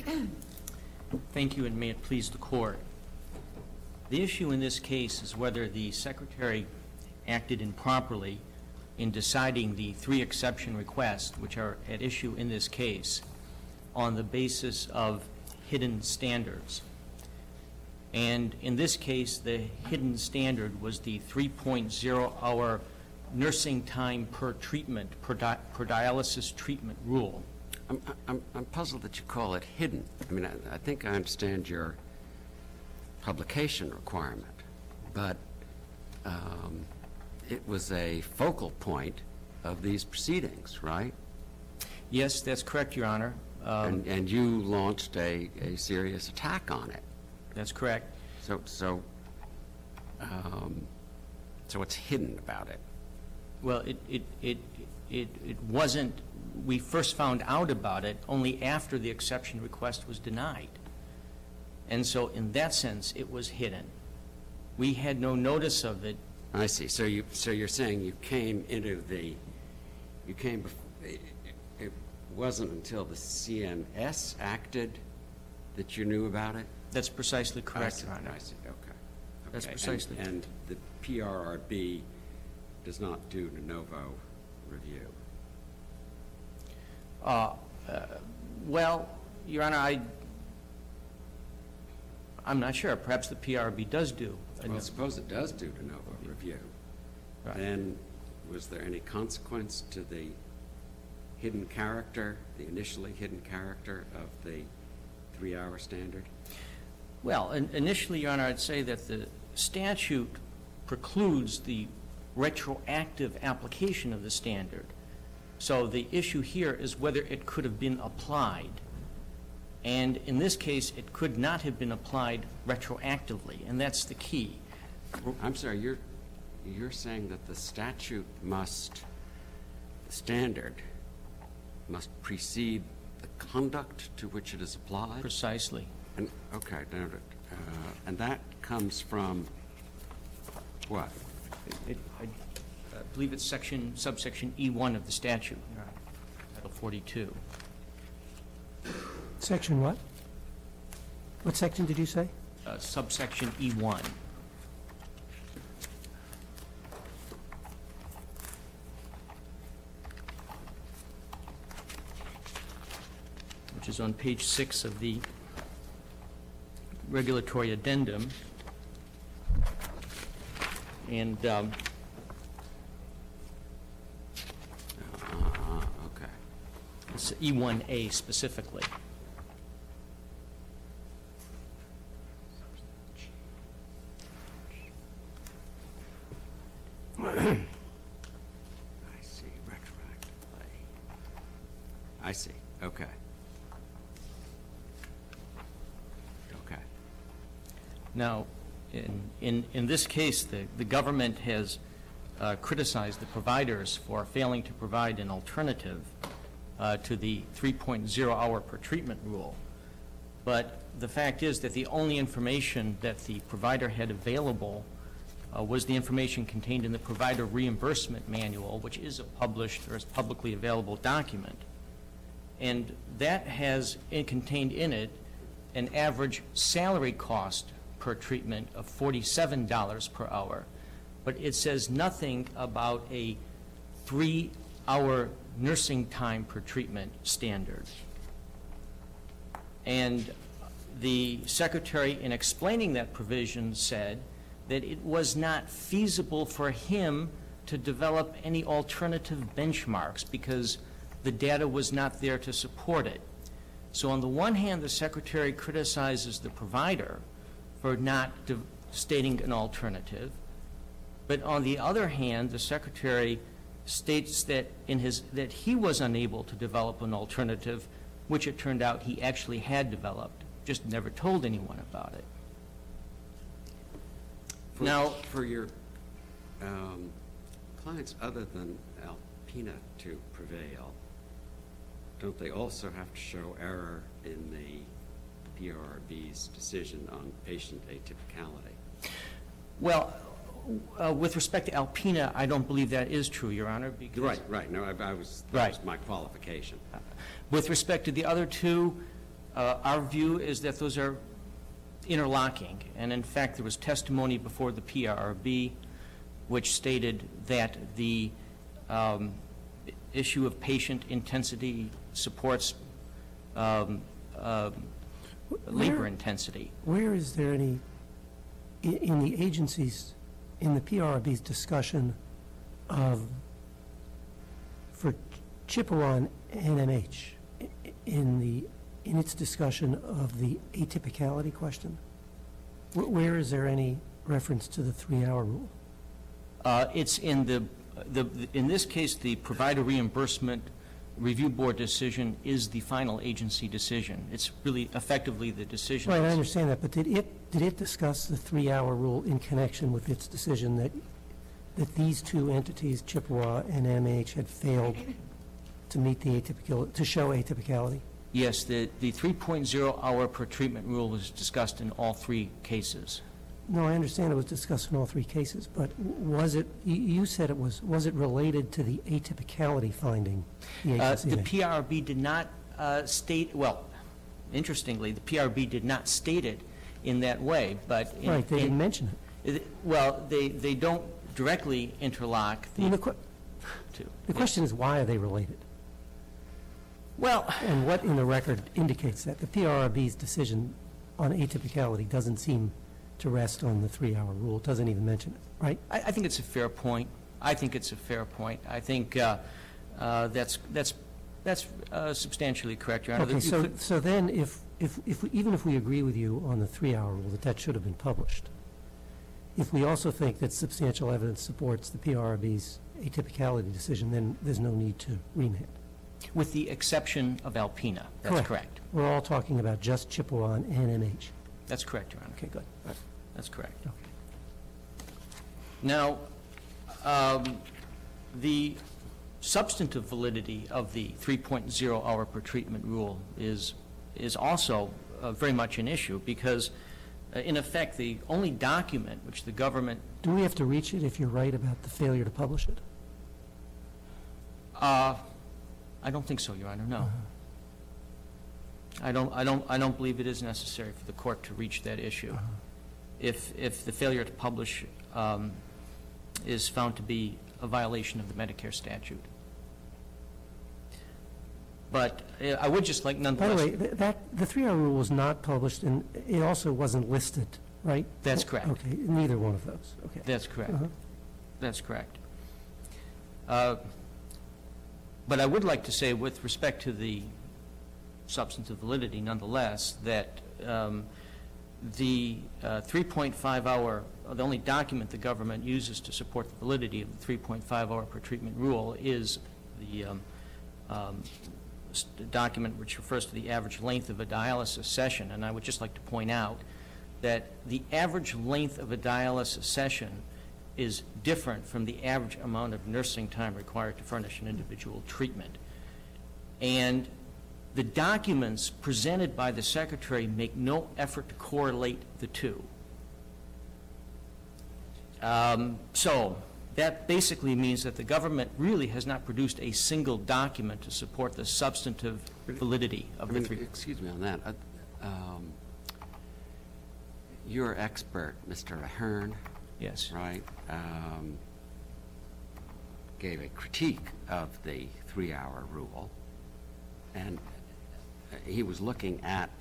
Thank you, and may it please the Court. The issue in this case is whether the Secretary acted improperly in deciding the 3 exception requests, which are at issue in this case, on the basis of hidden standards. And in this case, the hidden standard was the 3.0-hour nursing time per treatment, per dialysis treatment rule. I'm puzzled that you call it hidden. I mean, I think I understand your publication requirement, but it was a focal point of these proceedings, right? Yes, that's correct, Your Honor. And you launched a serious attack on it. That's correct. So what's hidden about it? Well, it wasn't. We first found out about it only after the exception request was denied. And so in that sense, it was hidden. We had no notice of it. I see. So you're saying you came into the, it wasn't until the CMS acted that you knew about it? That's precisely correct, Your Honor. I see. Okay. That's precisely. And the PRRB does not do de novo review. Well, Your Honor, I'm not sure. Perhaps the PRRB does do. Well, suppose it does do de novo review. Right. Then was there any consequence to the hidden character, the initially hidden character of the 3-hour standard? Well, initially, Your Honor, I'd say that the statute precludes the retroactive application of the standard. So the issue here is whether it could have been applied. And in this case, it could not have been applied retroactively, and that's the key. I'm sorry, you're saying that the statute must, the standard must precede the conduct to which it is applied? Precisely. And, okay, noted. And that comes from what? I believe it's subsection E1 of the statute, Your Honor, Title 42. Section what? What section did you say? Subsection E1. Which is on page 6 of the regulatory addendum. And Okay. it's E1A specifically. I see, retroactively. I see, okay. Okay. Now, in this case, the government has criticized the providers for failing to provide an alternative to the 3.0-hour per treatment rule. But the fact is that the only information that the provider had available was the information contained in the provider reimbursement manual, which is a published or is publicly available document. And that has contained in it an average salary cost per treatment of $47 per hour. But it says nothing about a 3-hour nursing time per treatment standard. And the Secretary, in explaining that provision, said that it was not feasible for him to develop any alternative benchmarks because the data was not there to support it. So on the one hand, the Secretary criticizes the provider for not stating an alternative, but on the other hand, the Secretary states that that he was unable to develop an alternative, which it turned out he actually had developed, just never told anyone about it. Now, for your clients other than Alpina to prevail, don't they also have to show error in the PRRB's decision on patient atypicality? well, with respect to Alpina, I don't believe that is true, Your Honor. Because Right. No, that was my qualification. With respect to the other two, Our view is that those are interlocking, and in fact, there was testimony before the PRRB which stated that the issue of patient intensity supports labor intensity. Where is there any, in the agency's, in the PRRB's discussion of, for Chippewa and NMH, in its discussion of the atypicality question, where is there any reference to the 3-hour rule? It's in in this case, the provider reimbursement review board decision is the final agency decision. It's really effectively the decision. Right, I understand that, but did it discuss the 3-hour rule in connection with its decision that these two entities, Chippewa and NMH, had failed to meet the to show atypicality? Yes, the 3.0 hour per treatment rule was discussed in all 3 cases. No, I understand it was discussed in all 3 cases, but was it, you said it was it related to the atypicality finding the agency The made? PRB did not state, well, interestingly, the PRB did not state it in that way, but... Right, they didn't mention it. Well, they don't directly interlock I mean, the two. the question is, why are they related? Well, And what in the record indicates that? The PRRB's decision on atypicality doesn't seem to rest on the 3-hour rule, it doesn't even mention it, right? I think it's a fair point. I think it's a fair point. I think that's substantially correct, Your Honor. Okay, so then even if we agree with you on the 3-hour rule, that should have been published, if we also think that substantial evidence supports the PRRB's atypicality decision, then there's no need to remand. With the exception of Alpena, that's correct. We're all talking about just Chippewa and NMH. That's correct, Your Honor. Okay, good. That's correct. Okay. Now, the substantive validity of the 3.0 hour per treatment rule is also very much an issue because, in effect, the only document which the government... Do we have to reach it if you're right about the failure to publish it? I don't think so, Your Honor, no. I don't believe it is necessary for the court to reach that issue. If the failure to publish is found to be a violation of the Medicare statute. But I would just like nonetheless... By the way, the 3-hour rule was not published, and it also wasn't listed, right? That's correct. Okay, neither one of those. Okay. That's correct. That's correct. But I would like to say, with respect to the substantive validity, nonetheless, that the 3.5 hour, the only document the government uses to support the validity of the 3.5 hour per treatment rule is the document which refers to the average length of a dialysis session. And I would just like to point out that the average length of a dialysis session is different from the average amount of nursing time required to furnish an individual treatment. And the documents presented by the Secretary make no effort to correlate the two. So that basically means that the government really has not produced a single document to support the substantive validity of the 3. Excuse me on that. Your expert, Mr. Ahern, Yes. right, gave a critique of the 3-hour rule, and he was looking at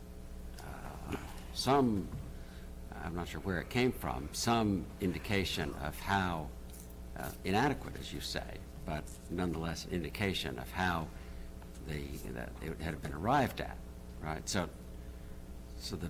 some, I'm not sure where it came from, some indication of how, inadequate as you say, but nonetheless indication of how that it had been arrived at, right? So the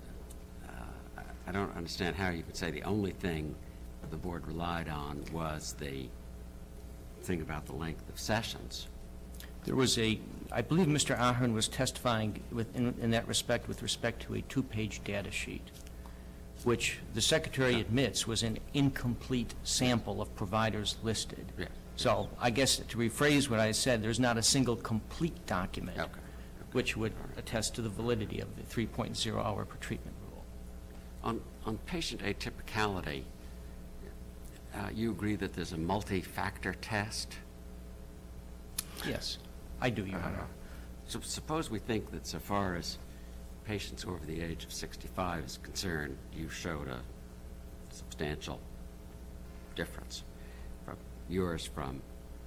I don't understand how you could say the only thing the board relied on was the thing about the length of sessions. There was I believe Mr. Ahern was testifying in that respect with respect to a 2-page data sheet, which the Secretary admits was an incomplete sample of providers listed. Yeah. So I guess to rephrase what I said, there's not a single complete document which would attest to the validity of the 3.0 hour per treatment rule. On patient atypicality, you agree that there's a multi-factor test? Yes, I do, Your Honor. So suppose we think that so far as patients over the age of 65 is concerned, you showed a substantial difference from yours from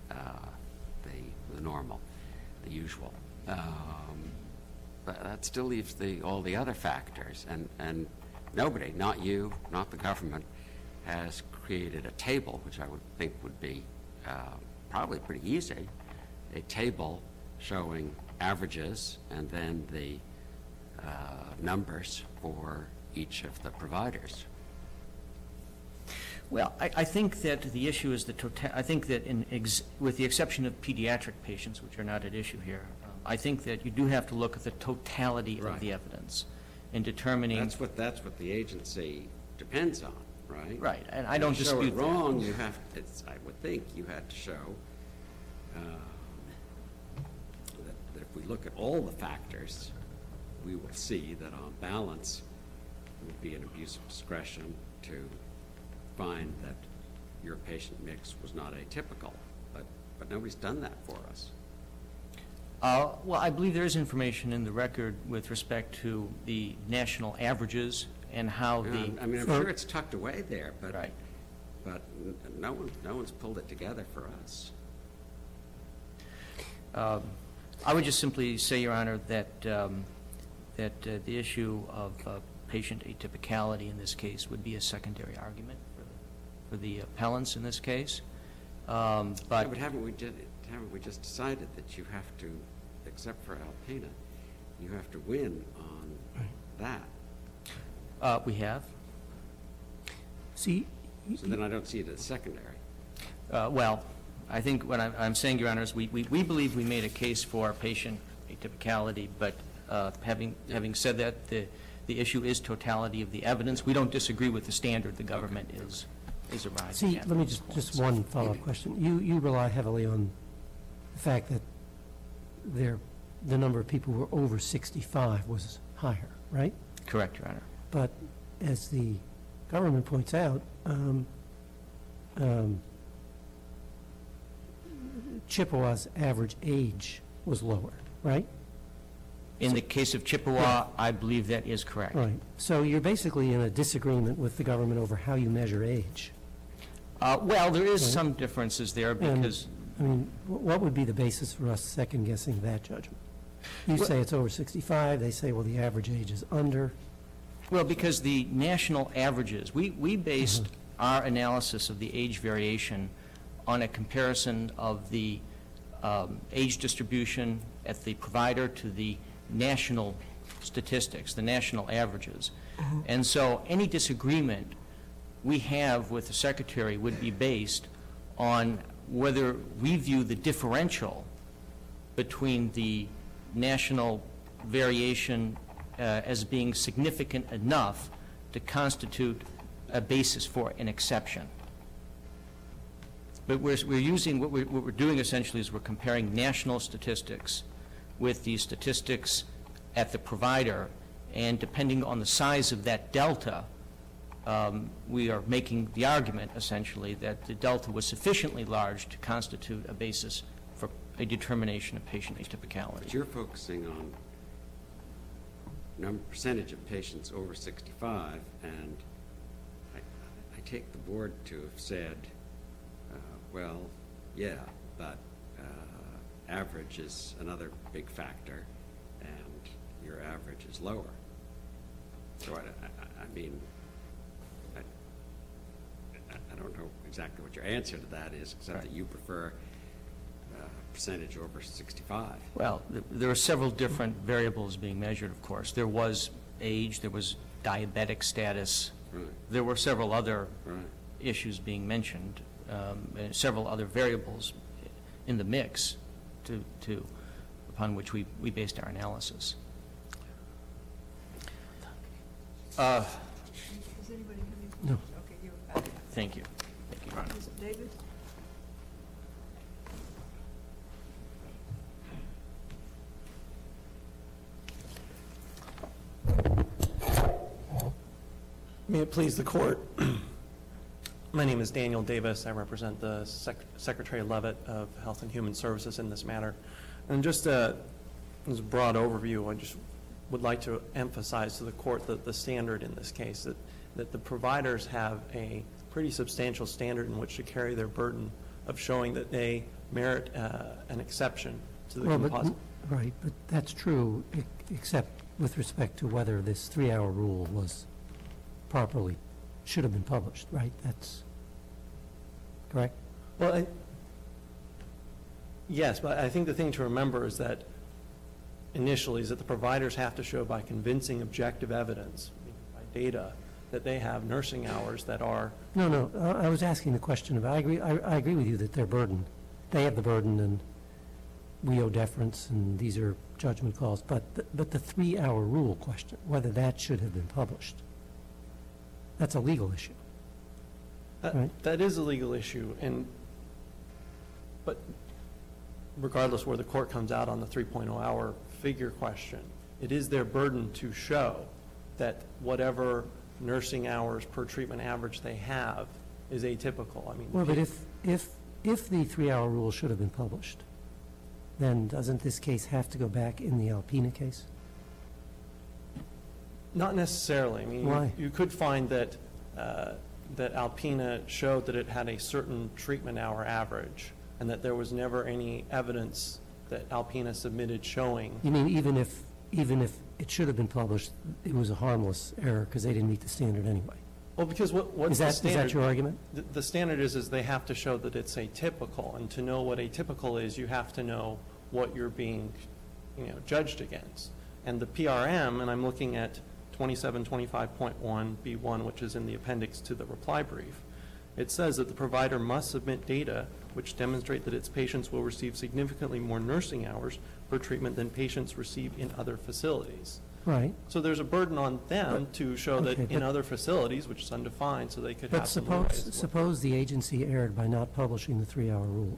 the normal, the usual. But that still leaves all the other factors, and nobody, not you, not the government, has created a table, which I would think would be probably pretty easy, a table showing averages and then the numbers for each of the providers. Well, I think that the issue is I think that with the exception of pediatric patients, which are not at issue here, I think that you do have to look at the totality of the evidence in determining. That's what the agency depends on, right? Right, and I don't dispute that. To show it wrong, you have, I would think you had to show that if we look at all the factors, we will see that on balance, it would be an abuse of discretion to find that your patient mix was not atypical, but nobody's done that for us. Well, I believe there is information in the record with respect to the national averages and how I mean, I'm sure it's tucked away there, but right. But no one's pulled it together for us. I would just simply say, Your Honor, that the issue of patient atypicality in this case would be a secondary argument for the appellants in this case. But haven't we just decided that you have to, except for Alpena, you have to win on that? We have. See, so then I don't see it as secondary. Well, I think what I'm saying, Your Honor, is we believe we made a case for patient atypicality, but having said that, the issue is totality of the evidence. We don't disagree with the standard the government is arriving at. see, let me just one follow-up question. You rely heavily on the fact that the number of people who were over 65 was higher, right? Correct, Your Honor. But as the government points out, Chippewa's average age was lower, right? In the case of Chippewa, I believe that is correct. Right. So you're basically in a disagreement with the government over how you measure age. Well, there is some differences there because... I mean, what would be the basis for us second-guessing that judgment? You say it's over 65, they say, well, the average age is under. Well, because the national averages, we based our analysis of the age variation on a comparison of the age distribution at the provider to the national statistics, the national averages. And so any disagreement we have with the Secretary would be based on whether we view the differential between the national variation as being significant enough to constitute a basis for an exception. But we're using, what we're doing essentially is we're comparing national statistics with the statistics at the provider, and depending on the size of that delta, we are making the argument essentially that the delta was sufficiently large to constitute a basis for a determination of patient atypicality. But you're focusing on percentage of patients over 65, and I take the board to have said, well, yeah, but average is another big factor, and your average is lower. So I mean, I don't know exactly what your answer to that is, except that you prefer percentage over 65. Well, there are several different variables being measured, of course. There was age, there was diabetic status. Right. There were several other issues being mentioned, and several other variables in the mix upon which we based our analysis. Does anybody have any? No. Okay, you're back. Thank you. Thank you, Your Honor. Is it David? May it please the court. My name is Daniel Davis. I represent the Secretary Leavitt of Health and Human Services in this matter. And just to as a broad overview, I just would like to emphasize to the court that the standard in this case, that the providers have a pretty substantial standard in which to carry their burden of showing that they merit an exception to the composite. Right, but that's true, except with respect to whether this 3-hour rule was properly, should have been published, right? That's correct? Well, yes, but I think the thing to remember is that initially is that the providers have to show by convincing objective evidence, by data, that they have nursing hours that are. No, I was asking the question of, I agree with you that they're burdened. They have the burden, and we owe deference, and these are judgment calls. But the 3-hour rule question, whether that should have been published, that's a legal issue. Right. That is a legal issue, but regardless where the court comes out on the 3.0-hour figure question, it is their burden to show that whatever nursing hours per treatment average they have is atypical. I mean, well, but if the 3-hour rule should have been published, then doesn't this case have to go back in the Alpina case? Not necessarily. I mean, why? You could find that that Alpina showed that it had a certain treatment hour average, and that there was never any evidence that Alpina submitted showing. You mean even if it should have been published, it was a harmless error because they didn't meet the standard anyway? Well, because what's the standard? Is that your argument? The standard is they have to show that it's atypical, and to know what atypical is, you have to know what you're being, judged against. And the PRM, and I'm looking at 2725.1B1, which is in the appendix to the reply brief, it says that the provider must submit data which demonstrate that its patients will receive significantly more nursing hours per treatment than patients receive in other facilities. Right. So there's a burden on them to show that in other facilities, which is undefined, so they could have some But ways. suppose the agency erred by not publishing the 3-hour rule.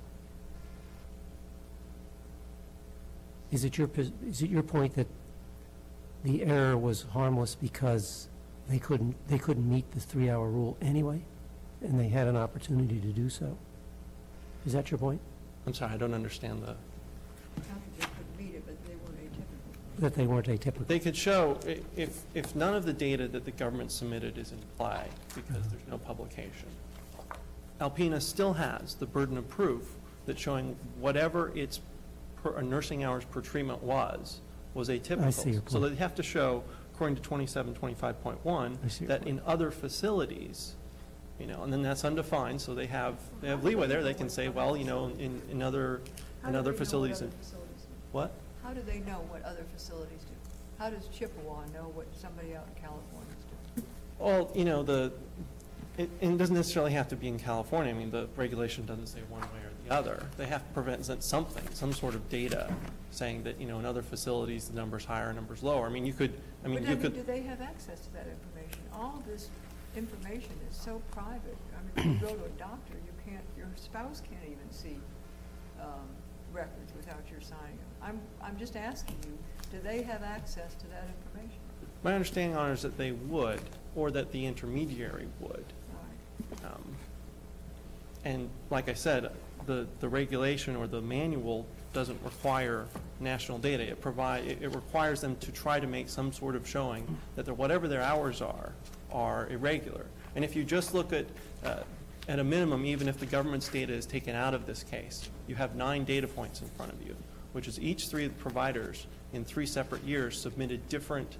Is it your point that the error was harmless because they couldn't meet the 3-hour rule anyway, and they had an opportunity to do so? Is that your point? I'm sorry, I don't understand the. Not that they could meet it, but they weren't atypical. That they weren't atypical? They could show, if none of the data that the government submitted is in play because there's no publication, Alpina still has the burden of proof that showing whatever its nursing hours per treatment was atypical. I see your point. So they have to show, according to 2725.1, that in other facilities, and then that's undefined, so they have leeway there. They can say, well, in other facilities. What? How do they know what other facilities do? How does Chippewa know what somebody out in California is doing? Well, it doesn't necessarily have to be in California. I mean, the regulation doesn't say one way or the other. They have to present something, some sort of data saying that, in other facilities the number's higher, number's lower. I mean, you could. Do they have access to that information? All of this information is so private. I mean, if you go to a doctor, your spouse can't even see records without your signing them. I'm just asking you, do they have access to that information? My understanding, Honor, is that they would, or that the intermediary would. Right. And like I said, the regulation or the manual doesn't require national data. It requires them to try to make some sort of showing that whatever their hours are irregular. And if you just look at a minimum, even if the government's data is taken out of this case, you have 9 data points in front of you, which is each 3 providers in 3 separate years submitted different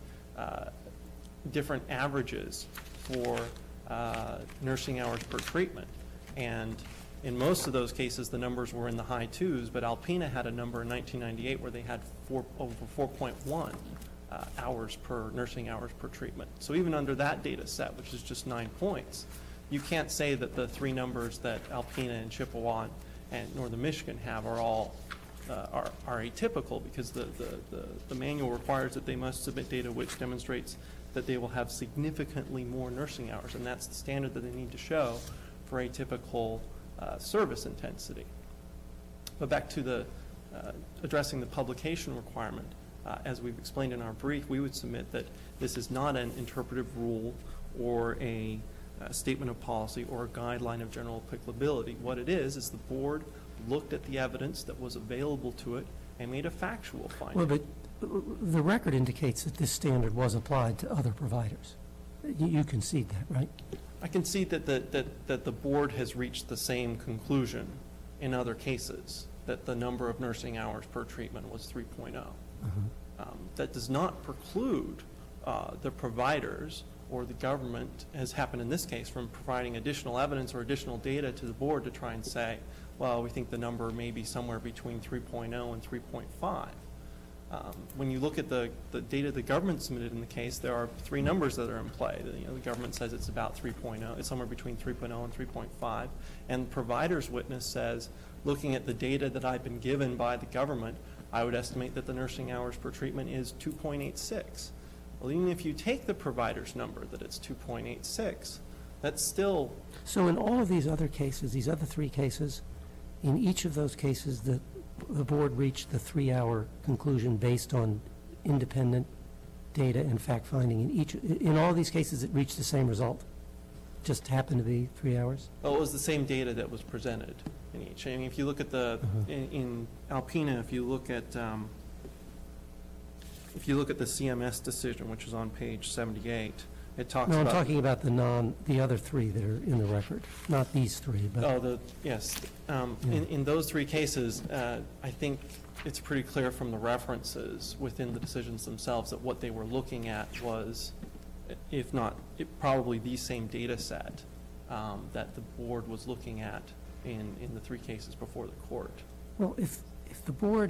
averages for nursing hours per treatment. And in most of those cases, the numbers were in the high 2s, but Alpina had a number in 1998 where they had over 4.1 nursing hours per treatment. So even under that data set, which is just 9 points, you can't say that the 3 numbers that Alpina and Chippewa and Northern Michigan have are all are atypical, because the manual requires that they must submit data which demonstrates that they will have significantly more nursing hours, and that's the standard that they need to show for atypical service intensity. But back to the addressing the publication requirement, as we've explained in our brief, we would submit that this is not an interpretive rule or a statement of policy or a guideline of general applicability. What it is the board looked at the evidence that was available to it and made a factual finding. Well, but the record indicates that this standard was applied to other providers. You concede that, right? I can see that the board has reached the same conclusion in other cases, that the number of nursing hours per treatment was 3.0. That does not preclude the providers or the government, as happened in this case, from providing additional evidence or additional data to the board to try and say, well, we think the number may be somewhere between 3.0 and 3.5. When you look at the data the government submitted in the case, there are three numbers that are in play. The government says it's about 3.0, it's somewhere between 3.0 and 3.5, and the provider's witness says, looking at the data that I've been given by the government, I would estimate that the nursing hours per treatment is 2.86. Well, even if you take the provider's number, that it's 2.86, that's still... So in all of these other cases, these other three cases, in each of those cases, the board reached the 3-hour conclusion based on independent data and fact-finding. In all these cases, it reached the same result? Just happened to be 3 hours? Well, it was the same data that was presented in each. I mean, if you look at the, in Alpena, if you look at the CMS decision, which is on page 78, it talks about... No, I'm talking about the other three that are in the record, not these three, but... Yes. In those three cases, I think it's pretty clear from the references within the decisions themselves that what they were looking at was, if not, probably the same data set that the board was looking at in the three cases before the court. Well, if the board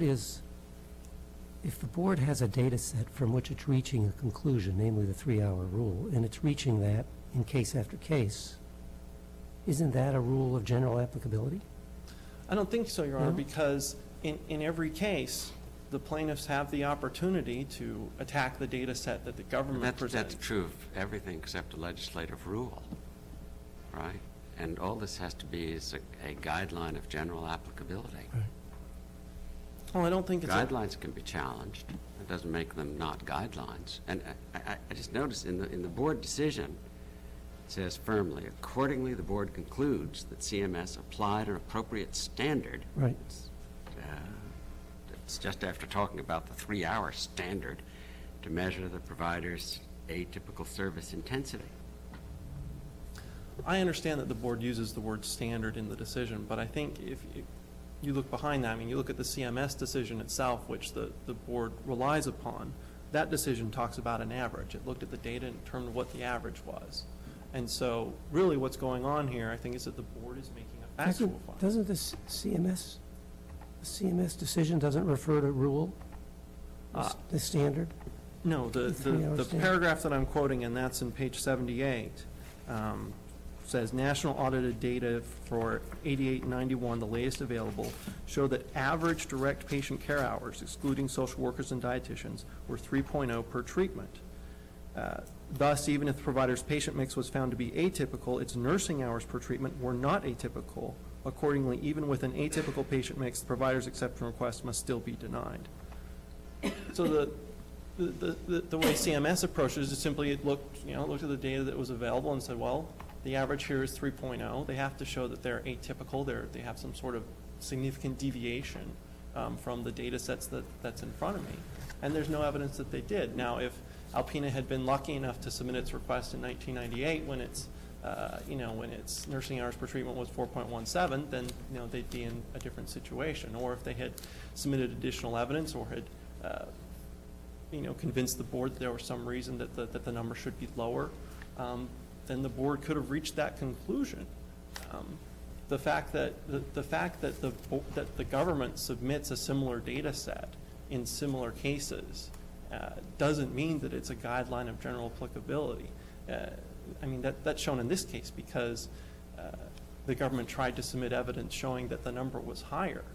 has a data set from which it's reaching a conclusion, namely the 3-hour rule, and it's reaching that in case after case, isn't that a rule of general applicability? I don't think so, Your Honor, because in every case, the plaintiffs have the opportunity to attack the data set that the government presents. That's true of everything except a legislative rule, right? And all this has to be is a guideline of general applicability. Right. Well, I don't think it's... Guidelines can be challenged. It doesn't make them not guidelines. And I just noticed in the board decision, it says firmly, accordingly, the board concludes that CMS applied an appropriate standard. Right. It's just after talking about the 3-hour standard to measure the provider's atypical service intensity. I understand that the board uses the word standard in the decision, but I think if you look behind that, I mean, you look at the CMS decision itself, which the board relies upon, that decision talks about an average. It looked at the data and determined what the average was. And so really what's going on here, I think, is that the board is making a factual finding. Doesn't the CMS decision doesn't refer to rule, the standard? No, the paragraph that I'm quoting, and that's in page 78, says national audited data for 88 and 91, the latest available, show that average direct patient care hours, excluding social workers and dietitians, were 3.0 per treatment. Thus, even if the provider's patient mix was found to be atypical, its nursing hours per treatment were not atypical. Accordingly, even with an atypical patient mix, the provider's exception request must still be denied. So the way CMS approaches it is simply it looked at the data that was available and said, well, the average here is 3.0. They have to show that they're atypical. They have some sort of significant deviation from the data sets that's in front of me. And there's no evidence that they did. Now, if Alpena had been lucky enough to submit its request in 1998 when its nursing hours per treatment was 4.17, then they'd be in a different situation. Or if they had submitted additional evidence or had convinced the board that there was some reason that the number should be lower, then the board could have reached that conclusion. The fact that the government submits a similar data set in similar cases doesn't mean that it's a guideline of general applicability. I mean, that's shown in this case because the government tried to submit evidence showing that the number was higher.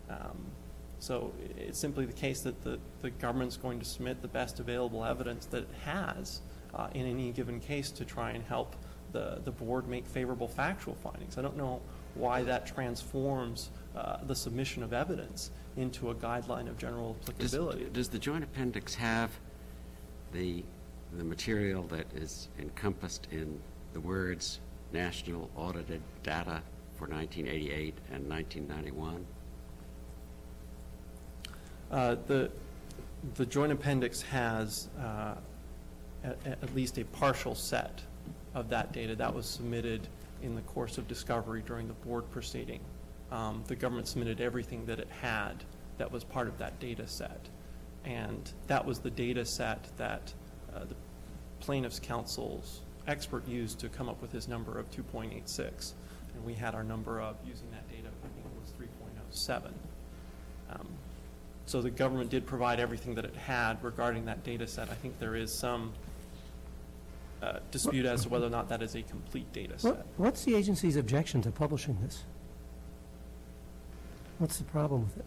So it's simply the case that the government's going to submit the best available evidence that it has in any given case to try and help the board make favorable factual findings. I don't know why that transforms the submission of evidence into a guideline of general applicability. Does the joint appendix have the material that is encompassed in the words national audited data for 1988 and 1991? the joint appendix has at least a partial set of that data that was submitted in the course of discovery during the board proceeding. The government submitted everything that it had that was part of that data set. And that was the data set that the plaintiff's counsel's expert used to come up with his number of 2.86. And we had our number of, using that data, I think it was 3.07. So the government did provide everything that it had regarding that data set. I think there is some dispute as to whether or not that is a complete data set. What's the agency's objection to publishing this? What's the problem with it?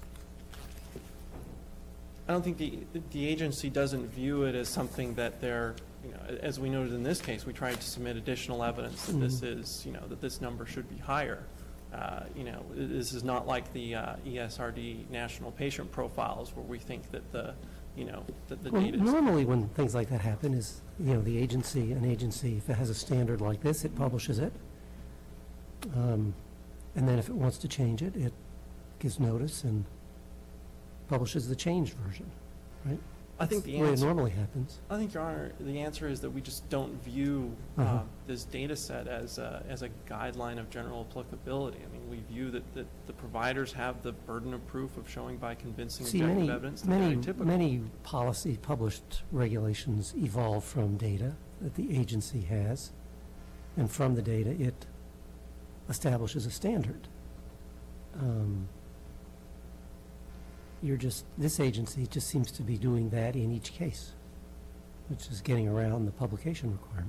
I don't think the agency doesn't view it as something that they're, as we noted in this case, we tried to submit additional evidence that this is, that this number should be higher. This is not like the ESRD national patient profiles where we think that that the data is. Normally when things like that happen is, an agency, if it has a standard like this, it publishes it. And then if it wants to change it, it gives notice and publishes the changed version, right? I think That's the way it normally happens. I think, Your Honor, the answer is that we just don't view this data set as a guideline of general applicability. I mean, we view that the providers have the burden of proof of showing by convincing objective evidence that they're atypical. Many policy published regulations evolve from data that the agency has, and from the data it establishes a standard. This agency just seems to be doing that in each case, which is getting around the publication requirement.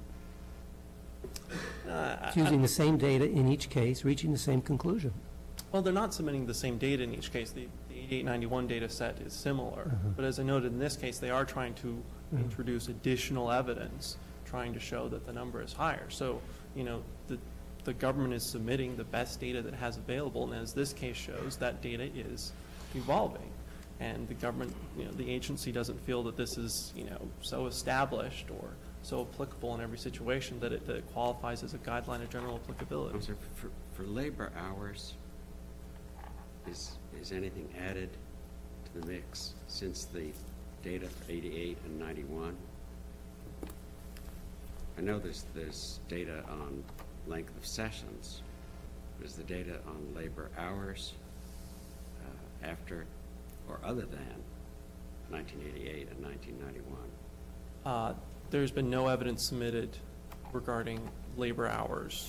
It's using the same data in each case, reaching the same conclusion. Well, they're not submitting the same data in each case. The 8891 data set is similar, but as I noted in this case, they are trying to introduce additional evidence, trying to show that the number is higher. So, the government is submitting the best data that it has available, and as this case shows, that data is evolving. And the government, the agency doesn't feel that this is, so established or so applicable in every situation that it qualifies as a guideline of general applicability. For labor hours, is anything added to the mix since the data for 88 and 91? I know there's data on length of sessions. Is the data on labor hours after or other than 1988 and 1991? There's been no evidence submitted regarding labor hours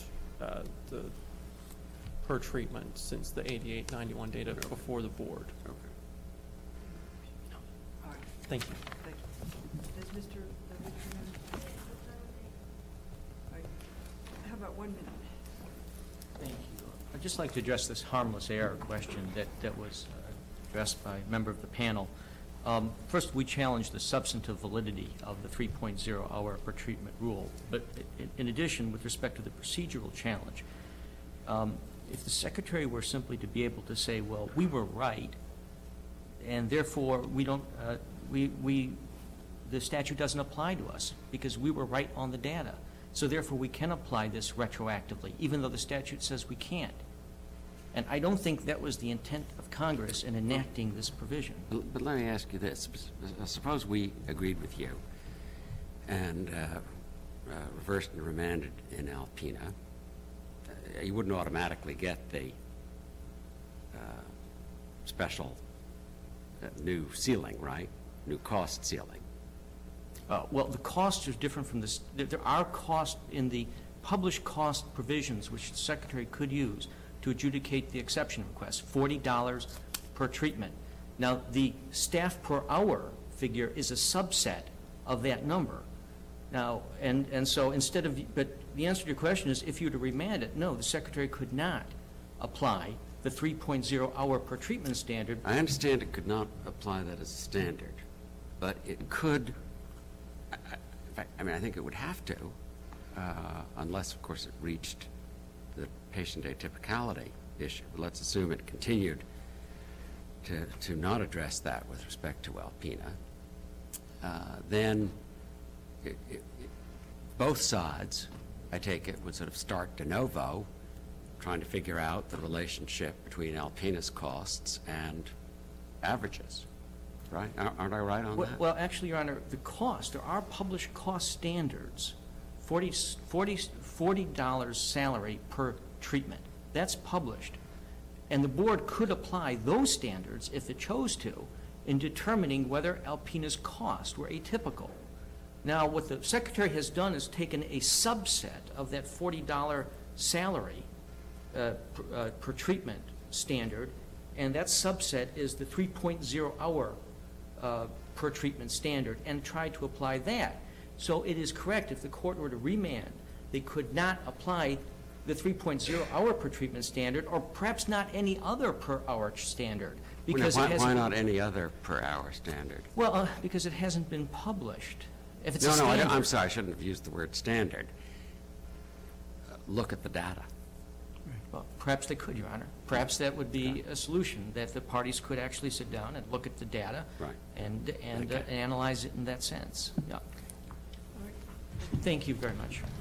per treatment since the 88-91 data before the board. Okay. All right, Thank you. thank you. Does Mr. Levitt? How about 1 minute? Thank you. I'd just like to address this harmless error question that was addressed by a member of the panel. First, we challenge the substantive validity of the 3.0 hour per treatment rule. But in addition, with respect to the procedural challenge, if the Secretary were simply to be able to say, well, we were right, and therefore we don't, the statute doesn't apply to us because we were right on the data. So therefore we can apply this retroactively, even though the statute says we can't. And I don't think that was the intent of Congress in enacting this provision. But let me ask you this. Suppose we agreed with you and reversed and remanded in Alpena. You wouldn't automatically get the special new ceiling, right? New cost ceiling. Well, the costs are different from this. There are costs in the published cost provisions which the Secretary could use to adjudicate the exception request, $40 per treatment. Now, the staff per hour figure is a subset of that number. Now, and so instead of, but the answer to your question is if you were to remand it, no, the Secretary could not apply the 3.0 hour per treatment standard. I understand it could not apply that as a standard, but it could, I think it would have to, unless, of course, it reached the patient atypicality issue. But let's assume it continued to not address that with respect to Alpena. Then both sides, I take it, would sort of start de novo, trying to figure out the relationship between Alpena's costs and averages. right? Aren't I right on that? Well, actually, Your Honor, the cost, there are published cost standards, $40 salary per treatment. That's published. And the board could apply those standards, if it chose to, in determining whether Alpena's costs were atypical. Now, what the Secretary has done is taken a subset of that $40 salary per treatment standard, and that subset is the 3.0 hour per treatment standard, and tried to apply that. So it is correct, if the court were to remand, they could not apply the 3.0 hour per treatment standard, or perhaps not any other per hour standard. Because it hasn't, why not any other per hour standard? well, because it hasn't been published. If it's a No, standard, I'm sorry, I shouldn't have used the word standard. Look at the data. well, perhaps they could, Your Honor. Perhaps that would be a solution, that the parties could actually sit down and look at the data Right. and Okay. analyze it in that sense. Yeah. Thank you very much.